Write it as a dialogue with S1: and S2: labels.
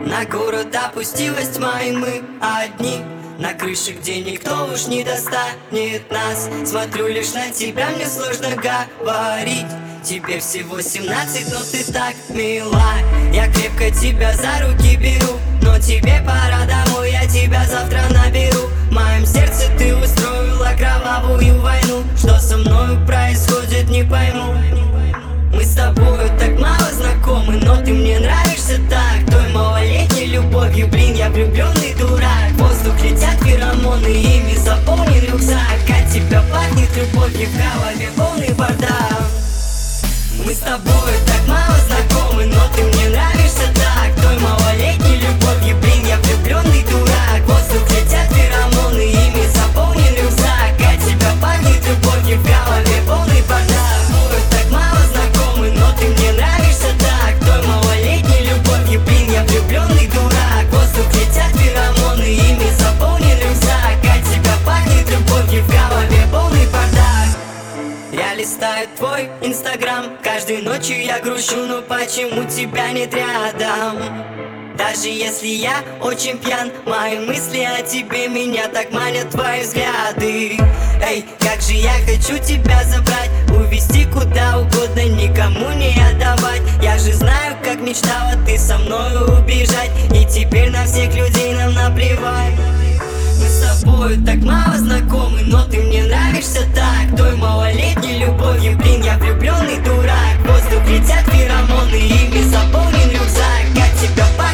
S1: На город опустилась тьма, и мы одни на крыше, где никто уж не достанет нас. Смотрю лишь на тебя, мне сложно говорить. Тебе всего 17, но ты так мила. Я крепко тебя за руки беру, но тебе пора домой, я тебя завтра наберу. В моем сердце ты устроила кровавую войну. Что со мною происходит, не пойму. Мы с тобою так мало знакомы, но ты мне нравишься так. Той малолетней любовью, блин, я влюбленный дурак. В воздух летят феромоны, ими заполнен рюкзак. От тебя пахнет любовью, в голове полный бардак. Мы с тобою так мало знакомы, но ты мне нравишься так. Той малолетней любовью, блин, я влюбленный дурак. В воздух летят феромоны, ими заполнен рюкзак. От тебя пахнет любовью, в голове полный бардак. Мы так мало знакомы, но ты мне нравишься так. Той малолетней любовью, блин, я влюбленный дурак. В воздух летят феромоны, ими заполнен рюкзак. От тебя пахнет любовью, в голове полный бардак. Я листаю твой инстаграм, каждой ночью я грущу, но почему тебя нет рядом? Даже если я очень пьян, мои мысли о тебе меня так манят твои взгляды. Эй, как же я хочу тебя забрать, увезти куда угодно, никому не отдавать. Я же знаю, как мечтала ты со мною убежать, и теперь на всех людей нам наплевать. Мы с тобою так мало знакомы, но ты мне нравишься так. Той малолетней любовью, блин, я влюбленный дурак. В воздух летят феромоны, ими заполнен рюкзак. От тебя пахнет